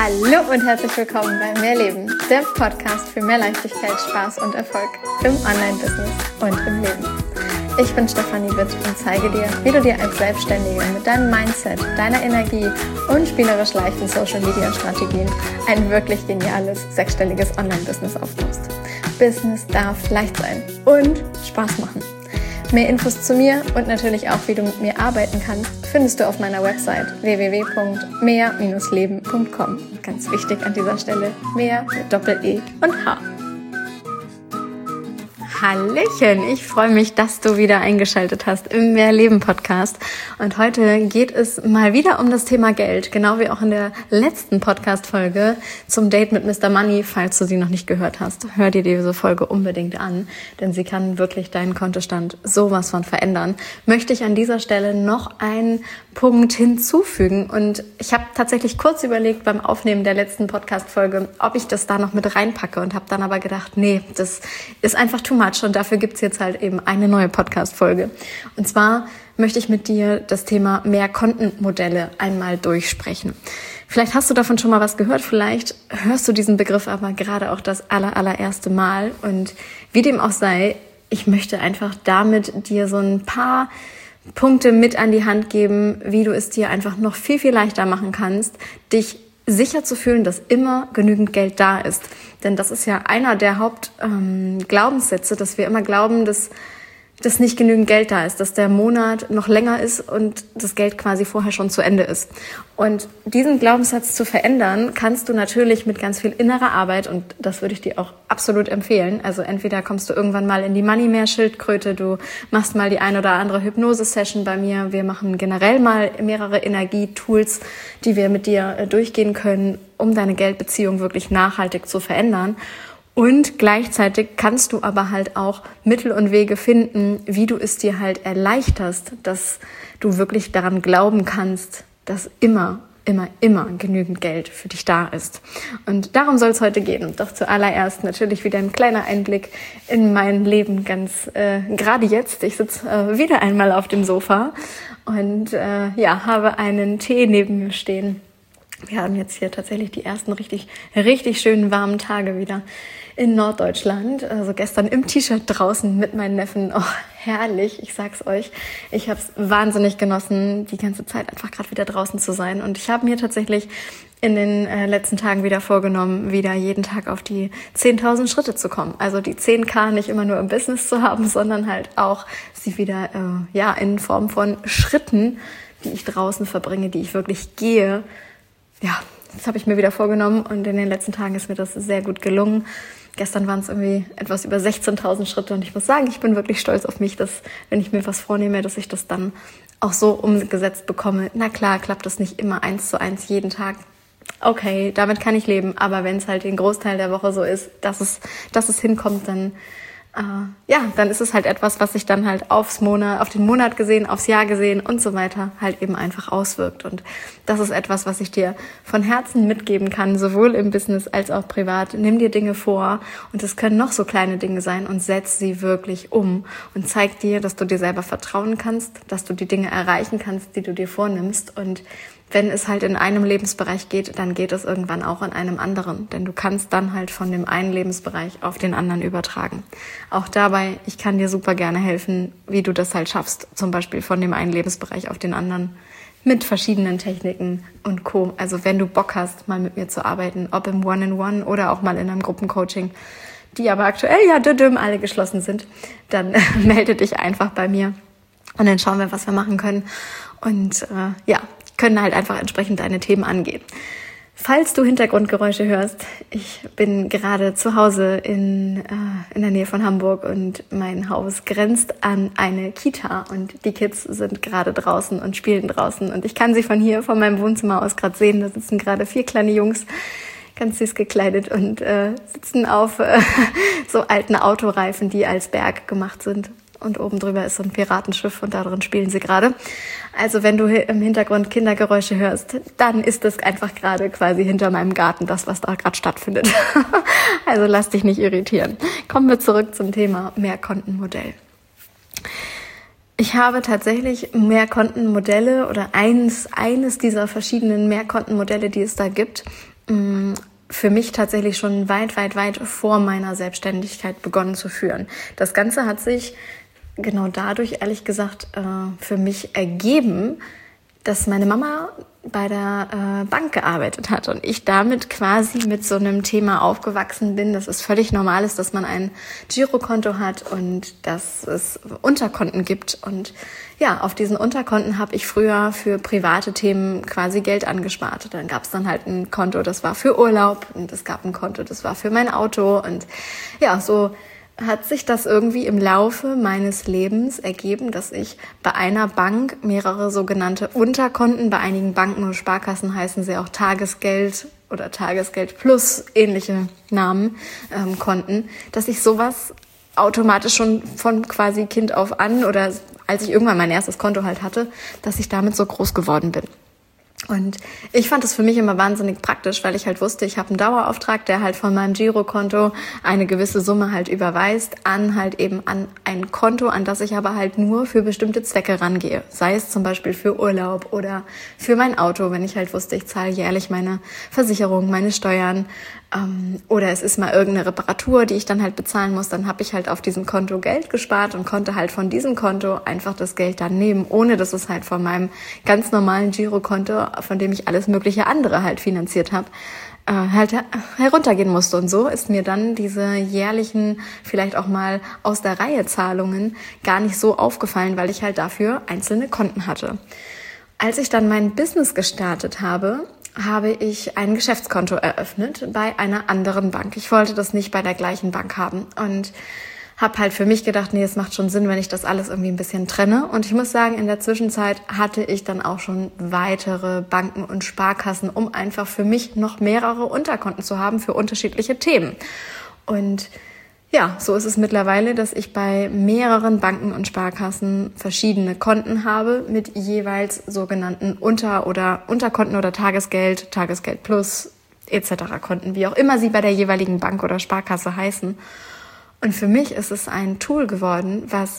Hallo und herzlich willkommen bei Mehrleben, der Podcast für mehr Leichtigkeit, Spaß und Erfolg im Online-Business und im Leben. Ich bin Stefanie Witt und zeige dir, wie du dir als Selbstständige mit deinem Mindset, deiner Energie und spielerisch leichten Social-Media-Strategien ein wirklich geniales, sechsstelliges Online-Business aufbaust. Business darf leicht sein und Spaß machen. Mehr Infos zu mir und natürlich auch, wie du mit mir arbeiten kannst, findest du auf meiner Website www.mehr-leben.com. Ganz wichtig an dieser Stelle, mehr mit Doppel-E und H. Hallöchen, ich freue mich, dass du wieder eingeschaltet hast im Mehrleben-Podcast. Und heute geht es mal wieder um das Thema Geld, genau wie auch in der letzten Podcast-Folge zum Date mit Mr. Money. Falls du sie noch nicht gehört hast, hör dir diese Folge unbedingt an, denn sie kann wirklich deinen Kontostand sowas von verändern. Möchte ich an dieser Stelle noch einen Punkt hinzufügen. Und ich habe tatsächlich kurz überlegt beim Aufnehmen der letzten Podcast-Folge, ob ich das da noch mit reinpacke und habe dann aber gedacht, nee, das ist einfach too much. Und dafür gibt's jetzt halt eben eine neue Podcast-Folge. Und zwar möchte ich mit dir das Thema Mehrkontenmodelle einmal durchsprechen. Vielleicht hast du davon schon mal was gehört, vielleicht hörst du diesen Begriff aber gerade auch das allererste Mal. Und wie dem auch sei, ich möchte einfach damit dir so ein paar Punkte mit an die Hand geben, wie du es dir einfach noch viel, viel leichter machen kannst, dich sicher zu fühlen, dass immer genügend Geld da ist. Denn das ist ja einer der Hauptglaubenssätze, dass wir immer glauben, dass nicht genügend Geld da ist, dass der Monat noch länger ist und das Geld quasi vorher schon zu Ende ist. Und diesen Glaubenssatz zu verändern, kannst du natürlich mit ganz viel innerer Arbeit, und das würde ich dir auch absolut empfehlen. Also entweder kommst du irgendwann mal in die Money-Mehr-Schildkröte, du machst mal die ein oder andere Hypnose-Session bei mir. Wir machen generell mal mehrere Energietools, die wir mit dir durchgehen können, um deine Geldbeziehung wirklich nachhaltig zu verändern. Und gleichzeitig kannst du aber halt auch Mittel und Wege finden, wie du es dir halt erleichterst, dass du wirklich daran glauben kannst, dass immer genügend Geld für dich da ist. Und darum soll es heute gehen. Doch zuallererst natürlich wieder ein kleiner Einblick in mein Leben ganz gerade jetzt. Ich sitze wieder einmal auf dem Sofa und habe einen Tee neben mir stehen. Wir haben jetzt hier tatsächlich die ersten richtig schönen warmen Tage wieder in Norddeutschland. Also gestern im T-Shirt draußen mit meinen Neffen. Oh, herrlich, ich sag's euch. Ich habe es wahnsinnig genossen, die ganze Zeit einfach gerade wieder draußen zu sein. Und ich habe mir tatsächlich in den letzten Tagen wieder vorgenommen, wieder jeden Tag auf die 10.000 Schritte zu kommen. Also die 10.000 nicht immer nur im Business zu haben, sondern halt auch sie wieder in Form von Schritten, die ich draußen verbringe, die ich wirklich gehe. Ja, das habe ich mir wieder vorgenommen und in den letzten Tagen ist mir das sehr gut gelungen. Gestern waren es irgendwie etwas über 16.000 Schritte und ich muss sagen, ich bin wirklich stolz auf mich, dass, wenn ich mir was vornehme, dass ich das dann auch so umgesetzt bekomme. Na klar, klappt das nicht immer 1:1 jeden Tag. Okay, damit kann ich leben, aber wenn es halt den Großteil der Woche so ist, dass es hinkommt, dann ist es halt etwas, was sich dann halt auf den Monat gesehen, aufs Jahr gesehen und so weiter halt eben einfach auswirkt. Und das ist etwas, was ich dir von Herzen mitgeben kann, sowohl im Business als auch privat. Nimm dir Dinge vor und es können noch so kleine Dinge sein und setz sie wirklich um und zeig dir, dass du dir selber vertrauen kannst, dass du die Dinge erreichen kannst, die du dir vornimmst. Und wenn es halt in einem Lebensbereich geht, dann geht es irgendwann auch in einem anderen. Denn du kannst dann halt von dem einen Lebensbereich auf den anderen übertragen. Auch dabei, ich kann dir super gerne helfen, wie du das halt schaffst. Zum Beispiel von dem einen Lebensbereich auf den anderen mit verschiedenen Techniken und Co. Also wenn du Bock hast, mal mit mir zu arbeiten, ob im One-in-One oder auch mal in einem Gruppencoaching, die aber aktuell alle geschlossen sind, dann melde dich einfach bei mir und dann schauen wir, was wir machen können. Und können halt einfach entsprechend deine Themen angehen. Falls du Hintergrundgeräusche hörst, ich bin gerade zu Hause in der Nähe von Hamburg und mein Haus grenzt an eine Kita und die Kids sind gerade draußen und spielen draußen und ich kann sie von meinem Wohnzimmer aus gerade sehen. Da sitzen gerade 4 kleine Jungs, ganz süß gekleidet und sitzen auf so alten Autoreifen, die als Berg gemacht sind. Und oben drüber ist so ein Piratenschiff und da drin spielen sie gerade. Also wenn du im Hintergrund Kindergeräusche hörst, dann ist das einfach gerade quasi hinter meinem Garten das, was da gerade stattfindet. Also lass dich nicht irritieren. Kommen wir zurück zum Thema Mehrkontenmodell. Ich habe tatsächlich Mehrkontenmodelle oder eines dieser verschiedenen Mehrkontenmodelle, die es da gibt, für mich tatsächlich schon weit vor meiner Selbstständigkeit begonnen zu führen. Das Ganze hat sich genau dadurch, ehrlich gesagt, für mich ergeben, dass meine Mama bei der Bank gearbeitet hat und ich damit quasi mit so einem Thema aufgewachsen bin, dass es völlig normal ist, dass man ein Girokonto hat und dass es Unterkonten gibt. Und ja, auf diesen Unterkonten habe ich früher für private Themen quasi Geld angespart. Dann gab es dann halt ein Konto, das war für Urlaub, und es gab ein Konto, das war für mein Auto. Und ja, so hat sich das irgendwie im Laufe meines Lebens ergeben, dass ich bei einer Bank mehrere sogenannte Unterkonten, bei einigen Banken und Sparkassen heißen sie auch Tagesgeld oder Tagesgeld plus ähnliche Namen, Konten, dass ich sowas automatisch schon von quasi Kind auf an oder als ich irgendwann mein erstes Konto halt hatte, dass ich damit so groß geworden bin. Und ich fand es für mich immer wahnsinnig praktisch, weil ich halt wusste, ich habe einen Dauerauftrag, der halt von meinem Girokonto eine gewisse Summe halt überweist an halt eben an ein Konto, an das ich aber halt nur für bestimmte Zwecke rangehe. Sei es zum Beispiel für Urlaub oder für mein Auto, wenn ich halt wusste, ich zahle jährlich meine Versicherung, meine Steuern, oder es ist mal irgendeine Reparatur, die ich dann halt bezahlen muss, dann habe ich halt auf diesem Konto Geld gespart und konnte halt von diesem Konto einfach das Geld dann nehmen, ohne dass es halt von meinem ganz normalen Girokonto, von dem ich alles mögliche andere halt finanziert habe, halt heruntergehen musste. Und so ist mir dann diese jährlichen, vielleicht auch mal aus der Reihe Zahlungen gar nicht so aufgefallen, weil ich halt dafür einzelne Konten hatte. Als ich dann mein Business gestartet habe ich ein Geschäftskonto eröffnet bei einer anderen Bank. Ich wollte das nicht bei der gleichen Bank haben und habe halt für mich gedacht, nee, es macht schon Sinn, wenn ich das alles irgendwie ein bisschen trenne. Und ich muss sagen, in der Zwischenzeit hatte ich dann auch schon weitere Banken und Sparkassen, um einfach für mich noch mehrere Unterkonten zu haben für unterschiedliche Themen. Und ja, so ist es mittlerweile, dass ich bei mehreren Banken und Sparkassen verschiedene Konten habe mit jeweils sogenannten Unterkonten oder Tagesgeld, Tagesgeld Plus etc. Konten, wie auch immer sie bei der jeweiligen Bank oder Sparkasse heißen. Und für mich ist es ein Tool geworden, was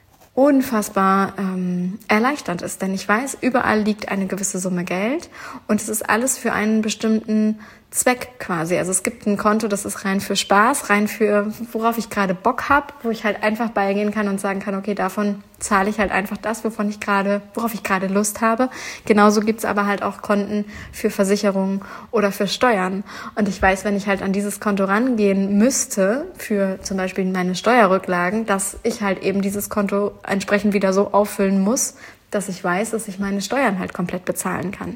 unfassbar erleichternd ist, denn ich weiß, überall liegt eine gewisse Summe Geld und es ist alles für einen bestimmten Zweck quasi. Also es gibt ein Konto, das ist rein für Spaß, rein für worauf ich gerade Bock habe, wo ich halt einfach beigehen kann und sagen kann, okay, davon zahle ich halt einfach das, worauf ich gerade Lust habe. Genauso gibt's aber halt auch Konten für Versicherungen oder für Steuern. Und ich weiß, wenn ich halt an dieses Konto rangehen müsste, für zum Beispiel meine Steuerrücklagen, dass ich halt eben dieses Konto entsprechend wieder so auffüllen muss, dass ich weiß, dass ich meine Steuern halt komplett bezahlen kann.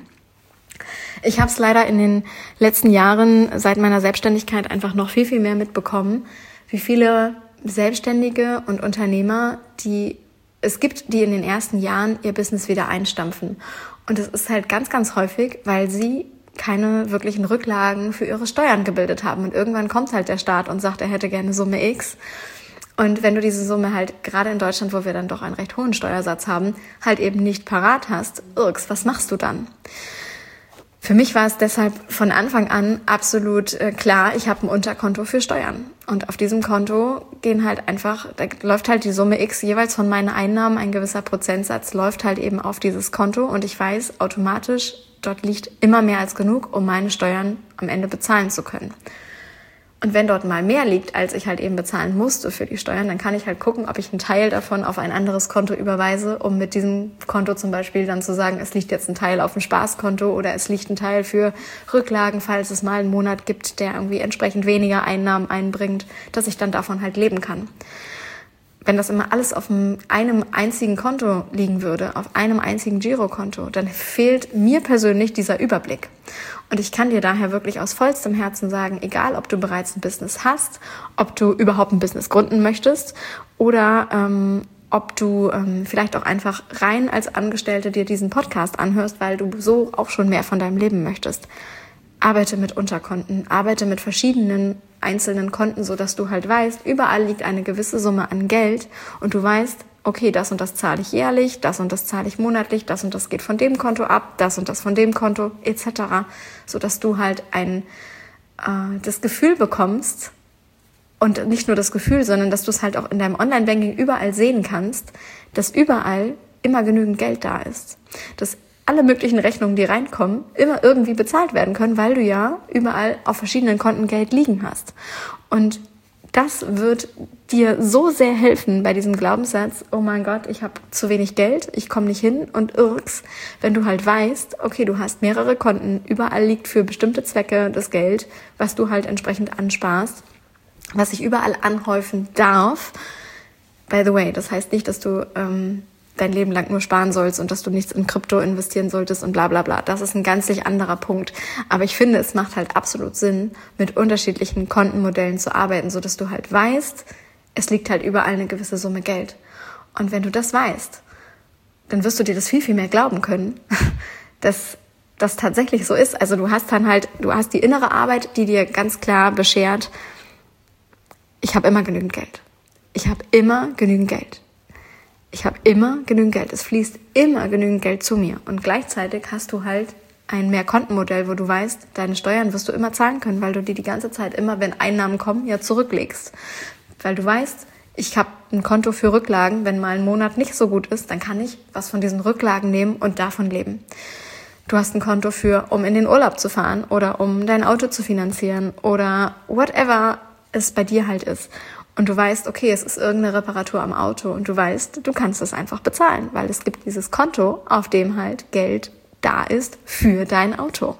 Ich habe es leider in den letzten Jahren seit meiner Selbstständigkeit einfach noch viel mehr mitbekommen, wie viele Selbstständige und Unternehmer, die es gibt, die in den ersten Jahren ihr Business wieder einstampfen. Und es ist halt ganz häufig, weil sie keine wirklichen Rücklagen für ihre Steuern gebildet haben. Und irgendwann kommt halt der Staat und sagt, er hätte gerne Summe X. Und wenn du diese Summe halt gerade in Deutschland, wo wir dann doch einen recht hohen Steuersatz haben, halt eben nicht parat hast, was machst du dann? Für mich war es deshalb von Anfang an absolut klar, ich habe ein Unterkonto für Steuern. Und auf diesem Konto da läuft halt die Summe X jeweils von meinen Einnahmen, ein gewisser Prozentsatz läuft halt eben auf dieses Konto und ich weiß automatisch, dort liegt immer mehr als genug, um meine Steuern am Ende bezahlen zu können. Und wenn dort mal mehr liegt, als ich halt eben bezahlen musste für die Steuern, dann kann ich halt gucken, ob ich einen Teil davon auf ein anderes Konto überweise, um mit diesem Konto zum Beispiel dann zu sagen, es liegt jetzt ein Teil auf dem Spaßkonto oder es liegt ein Teil für Rücklagen, falls es mal einen Monat gibt, der irgendwie entsprechend weniger Einnahmen einbringt, dass ich dann davon halt leben kann. Wenn das immer alles auf einem einzigen Konto liegen würde, auf einem einzigen Girokonto, dann fehlt mir persönlich dieser Überblick. Und ich kann dir daher wirklich aus vollstem Herzen sagen, egal ob du bereits ein Business hast, ob du überhaupt ein Business gründen möchtest oder ob du vielleicht auch einfach rein als Angestellte dir diesen Podcast anhörst, weil du so auch schon mehr von deinem Leben möchtest. Arbeite mit Unterkonten, arbeite mit verschiedenen einzelnen Konten, sodass du halt weißt, überall liegt eine gewisse Summe an Geld und du weißt, okay, das und das zahle ich jährlich, das und das zahle ich monatlich, das und das geht von dem Konto ab, das und das von dem Konto etc., sodass du halt das Gefühl bekommst und nicht nur das Gefühl, sondern dass du es halt auch in deinem Online-Banking überall sehen kannst, dass überall immer genügend Geld da ist. Dass alle möglichen Rechnungen, die reinkommen, immer irgendwie bezahlt werden können, weil du ja überall auf verschiedenen Konten Geld liegen hast. Und das wird dir so sehr helfen bei diesem Glaubenssatz, oh mein Gott, ich habe zu wenig Geld, ich komme nicht hin und irks, wenn du halt weißt, okay, du hast mehrere Konten, überall liegt für bestimmte Zwecke das Geld, was du halt entsprechend ansparst, was sich überall anhäufen darf. By the way, das heißt nicht, dass du dein Leben lang nur sparen sollst und dass du nichts in Krypto investieren solltest und bla bla bla. Das ist ein ganzlich anderer Punkt. Aber ich finde, es macht halt absolut Sinn, mit unterschiedlichen Kontenmodellen zu arbeiten, sodass du halt weißt, es liegt halt überall eine gewisse Summe Geld. Und wenn du das weißt, dann wirst du dir das viel, viel mehr glauben können, dass das tatsächlich so ist. Also du hast die innere Arbeit, die dir ganz klar beschert, ich habe immer genügend Geld. Ich habe immer genügend Geld. Ich habe immer genügend Geld. Es fließt immer genügend Geld zu mir. Und gleichzeitig hast du halt ein Mehrkontenmodell, wo du weißt, deine Steuern wirst du immer zahlen können, weil du die ganze Zeit immer, wenn Einnahmen kommen, ja zurücklegst. Weil du weißt, ich habe ein Konto für Rücklagen. Wenn mal ein Monat nicht so gut ist, dann kann ich was von diesen Rücklagen nehmen und davon leben. Du hast ein Konto um in den Urlaub zu fahren oder um dein Auto zu finanzieren oder whatever es bei dir halt ist. Und du weißt, okay, es ist irgendeine Reparatur am Auto und du weißt, du kannst es einfach bezahlen, weil es gibt dieses Konto, auf dem halt Geld da ist für dein Auto.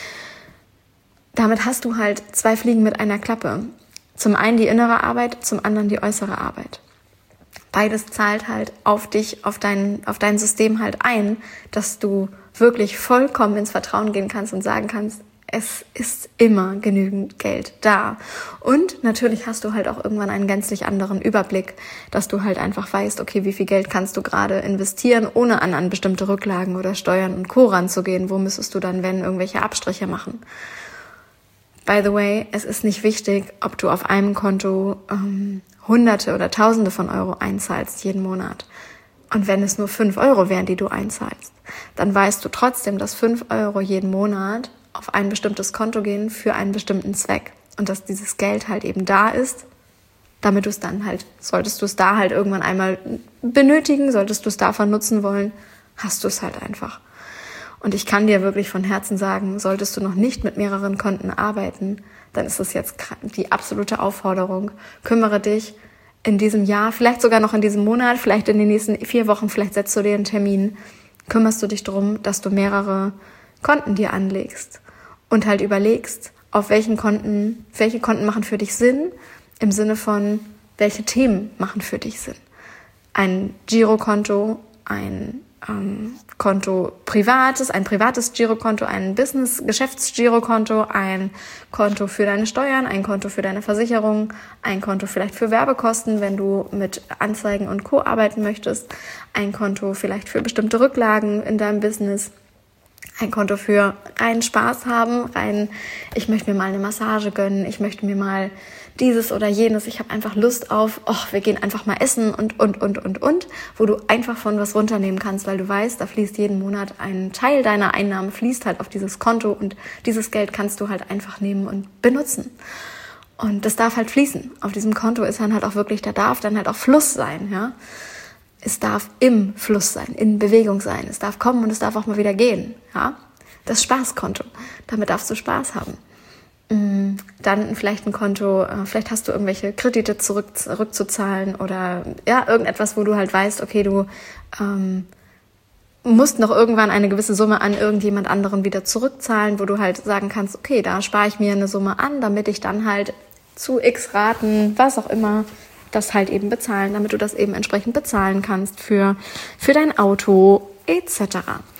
Damit hast du halt 2 Fliegen mit einer Klappe. Zum einen die innere Arbeit, zum anderen die äußere Arbeit. Beides zahlt halt auf dich, auf dein System halt ein, dass du wirklich vollkommen ins Vertrauen gehen kannst und sagen kannst, es ist immer genügend Geld da. Und natürlich hast du halt auch irgendwann einen gänzlich anderen Überblick, dass du halt einfach weißt, okay, wie viel Geld kannst du gerade investieren, ohne an bestimmte Rücklagen oder Steuern und Co. ranzugehen. Wo müsstest du dann, wenn, irgendwelche Abstriche machen? By the way, es ist nicht wichtig, ob du auf einem Konto Hunderte oder Tausende von Euro einzahlst jeden Monat. Und wenn es nur 5 Euro wären, die du einzahlst, dann weißt du trotzdem, dass 5 Euro jeden Monat auf ein bestimmtes Konto gehen für einen bestimmten Zweck. Und dass dieses Geld halt eben da ist, damit du es dann halt, solltest du es da halt irgendwann einmal benötigen, solltest du es davon nutzen wollen, hast du es halt einfach. Und ich kann dir wirklich von Herzen sagen, solltest du noch nicht mit mehreren Konten arbeiten, dann ist es jetzt die absolute Aufforderung. Kümmere dich in diesem Jahr, vielleicht sogar noch in diesem Monat, vielleicht in den nächsten 4 Wochen, vielleicht setzt du dir einen Termin, kümmerst du dich darum, dass du mehrere Konten dir anlegst und halt überlegst, welche Konten machen für dich Sinn, im Sinne von, welche Themen machen für dich Sinn. Ein Girokonto, ein Konto ein privates Girokonto, ein Business-Geschäftsgirokonto, ein Konto für deine Steuern, ein Konto für deine Versicherung, ein Konto vielleicht für Werbekosten, wenn du mit Anzeigen und Co. arbeiten möchtest, ein Konto vielleicht für bestimmte Rücklagen in deinem Business, ein Konto für reinen Spaß haben, ich möchte mir mal eine Massage gönnen, ich möchte mir mal dieses oder jenes, ich habe einfach Lust auf, wir gehen einfach mal essen und, wo du einfach von was runternehmen kannst, weil du weißt, da fließt jeden Monat ein Teil deiner Einnahmen, fließt halt auf dieses Konto und dieses Geld kannst du halt einfach nehmen und benutzen. Und das darf halt fließen. Auf diesem Konto ist dann halt auch wirklich, da darf dann halt auch Fluss sein, ja. Es darf im Fluss sein, in Bewegung sein. Es darf kommen und es darf auch mal wieder gehen. Ja? Das Spaßkonto. Damit darfst du Spaß haben. Dann vielleicht ein Konto, vielleicht hast du irgendwelche Kredite zurückzuzahlen oder ja, irgendetwas, wo du halt weißt, okay, du musst noch irgendwann eine gewisse Summe an irgendjemand anderen wieder zurückzahlen, wo du halt sagen kannst, okay, da spare ich mir eine Summe an, damit ich dann halt zu X Raten, was auch immer, das halt eben bezahlen, damit du das eben entsprechend bezahlen kannst für dein Auto etc.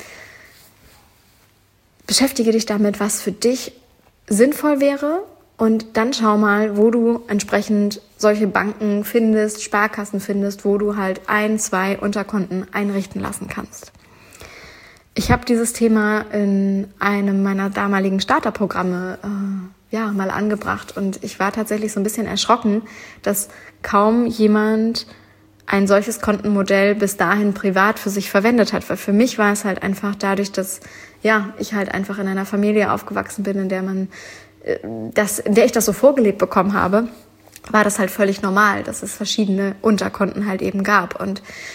Beschäftige dich damit, was für dich sinnvoll wäre und dann schau mal, wo du entsprechend solche Banken findest, Sparkassen findest, wo du halt 1, 2 Unterkonten einrichten lassen kannst. Ich habe dieses Thema in einem meiner damaligen Starterprogramme mal angebracht und ich war tatsächlich so ein bisschen erschrocken, dass kaum jemand ein solches Kontenmodell bis dahin privat für sich verwendet hat, weil für mich war es halt einfach dadurch, dass ich halt einfach in einer Familie aufgewachsen bin, in der ich das so vorgelebt bekommen habe, war das halt völlig normal, dass es verschiedene Unterkonten halt eben gab und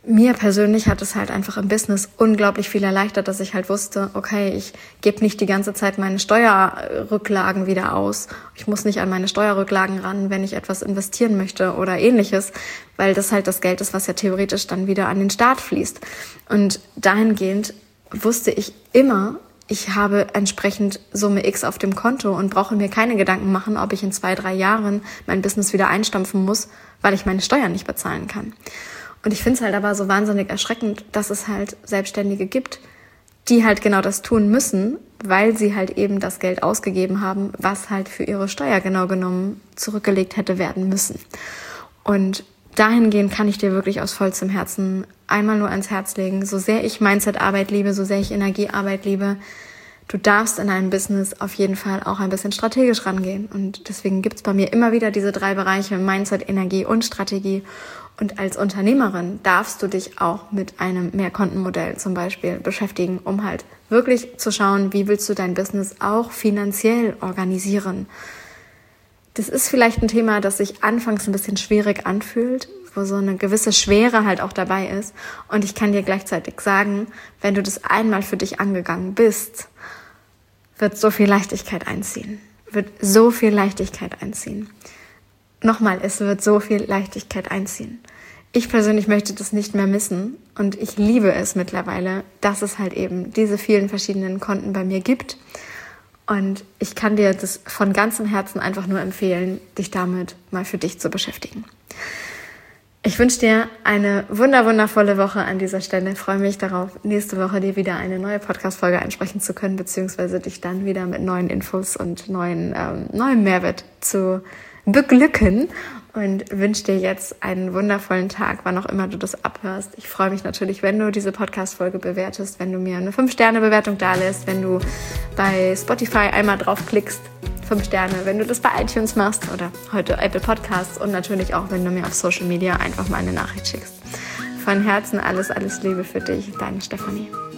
mir persönlich hat es halt einfach im Business unglaublich viel erleichtert, dass ich halt wusste, okay, ich gebe nicht die ganze Zeit meine Steuerrücklagen wieder aus. Ich muss nicht an meine Steuerrücklagen ran, wenn ich etwas investieren möchte oder ähnliches, weil das halt das Geld ist, was ja theoretisch dann wieder an den Staat fließt. Und dahingehend wusste ich immer, ich habe entsprechend Summe X auf dem Konto und brauche mir keine Gedanken machen, ob ich in 2-3 Jahren mein Business wieder einstampfen muss, weil ich meine Steuern nicht bezahlen kann. Und ich finde es halt aber so wahnsinnig erschreckend, dass es halt Selbstständige gibt, die halt genau das tun müssen, weil sie halt eben das Geld ausgegeben haben, was halt für ihre Steuer genau genommen zurückgelegt hätte werden müssen. Und dahingehend kann ich dir wirklich aus vollstem Herzen einmal nur ans Herz legen, so sehr ich Mindset-Arbeit liebe, so sehr ich Energiearbeit liebe, du darfst in einem Business auf jeden Fall auch ein bisschen strategisch rangehen. Und deswegen gibt's bei mir immer wieder diese 3 Bereiche, Mindset, Energie und Strategie. Und als Unternehmerin darfst du dich auch mit einem Mehrkontenmodell zum Beispiel beschäftigen, um halt wirklich zu schauen, wie willst du dein Business auch finanziell organisieren. Das ist vielleicht ein Thema, das sich anfangs ein bisschen schwierig anfühlt, wo so eine gewisse Schwere halt auch dabei ist. Und ich kann dir gleichzeitig sagen, wenn du das einmal für dich angegangen bist, wird so viel Leichtigkeit einziehen. Nochmal, es wird so viel Leichtigkeit einziehen. Ich persönlich möchte das nicht mehr missen und ich liebe es mittlerweile, dass es halt eben diese vielen verschiedenen Konten bei mir gibt. Und ich kann dir das von ganzem Herzen einfach nur empfehlen, dich damit mal für dich zu beschäftigen. Ich wünsche dir eine wundervolle Woche an dieser Stelle. Ich freue mich darauf, nächste Woche dir wieder eine neue Podcast-Folge einsprechen zu können, beziehungsweise dich dann wieder mit neuen Infos und neuem Mehrwert zu beglücken. Und wünsche dir jetzt einen wundervollen Tag, wann auch immer du das abhörst. Ich freue mich natürlich, wenn du diese Podcast-Folge bewertest, wenn du mir eine 5-Sterne-Bewertung dalässt, wenn du bei Spotify einmal draufklickst, 5 Sterne, wenn du das bei iTunes machst oder heute Apple Podcasts und natürlich auch, wenn du mir auf Social Media einfach mal eine Nachricht schickst. Von Herzen alles Liebe für dich, deine Stefanie.